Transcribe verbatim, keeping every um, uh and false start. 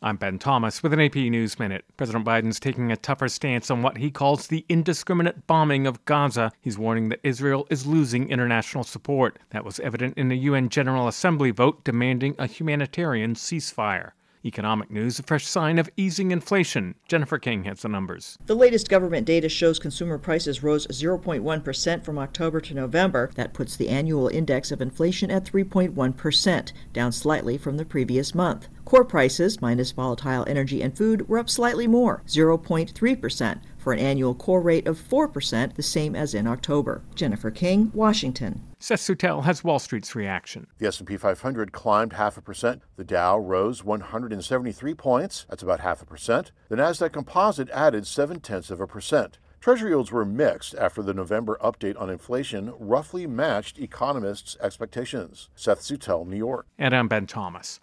I'm Ben Thomas with an A P News Minute. President Biden's taking a tougher stance on what he calls the indiscriminate bombing of Gaza. He's warning that Israel is losing international support. That was evident in a U N General Assembly vote demanding a humanitarian ceasefire. Economic news, a fresh sign of easing inflation. Jennifer King has the numbers. The latest government data shows consumer prices rose zero point one percent from October to November. That puts the annual index of inflation at three point one percent, down slightly from the previous month. Core prices, minus volatile energy and food, were up slightly more, zero point three percent, for an annual core rate of four percent, the same as in October. Jennifer King, Washington. Seth Sutel has Wall Street's reaction. The S and P five hundred climbed half a percent. The Dow rose one hundred seventy-three points. That's about half a percent. The Nasdaq Composite added seven-tenths of a percent. Treasury yields were mixed after the November update on inflation roughly matched economists' expectations. Seth Sutel, New York. And I'm Ben Thomas.